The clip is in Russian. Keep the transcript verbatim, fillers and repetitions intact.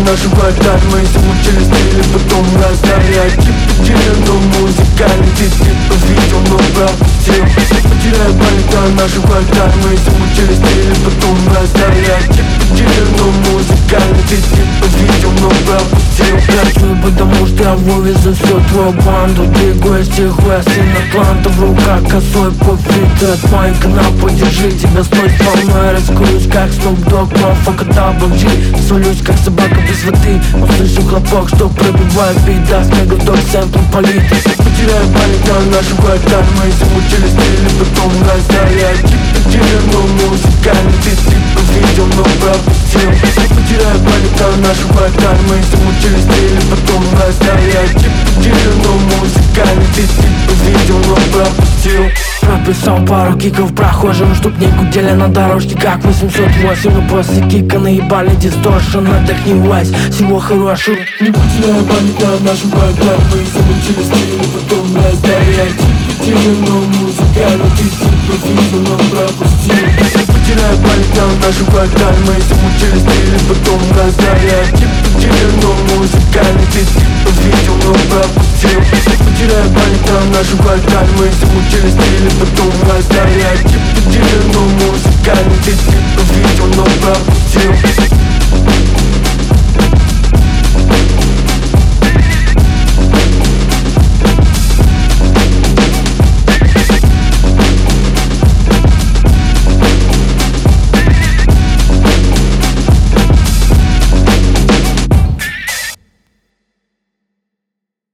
нашу хватает. Мы замучили стили, потом раздарять. Типа но музыкальный ты типа видел, но пропустил. Потеряю память, а нашу хватает. Мы замучили стили, потом раздарять. Типа но музыкальный ты типа видел, но пропустил. Прячу, потому что я вывезу всю твою банду. Двигаюсь тихо, сын Атланта. В руках косой попит. От мой канал, подержи тебя, стой с волной. Раскуюсь, как Snoop Dogg, мафака Double G. Солюсь, как собака без воды. Услышу хлопок, что пробивает бит. Даст мегадок, сэмплом полит. Потеряю память, а нашу хватает. Мы замучили стили, потом раздарять. Типа но музыкальный ты типа видел, но пропустил. Потеряю память, а нашу хватает. Мы замучили стили, потом раздарять. Типа но музыкальный ты типа видел, но пропустил. Прописал пару киков прохожим, чтоб не гудели на дорожке, как восемьсот восемь. И после кика наебали дисторшн, отдохнилась, всего хорошего. Не потеряю память, а нашу хватает. Мы замучили стили, потом раздарять. Типа но музыкальный ты типа видел, но пропустил. Потеряю память, а нашу хватает. Мы замучили стили, потом раздарять. Типа но музыкальный ты типа видел, но пропустил. Потеряю память, а нашу хватает. Мы замучили стили, потом раздарять. Типа но музыкальный ты типа видел, но пропустил.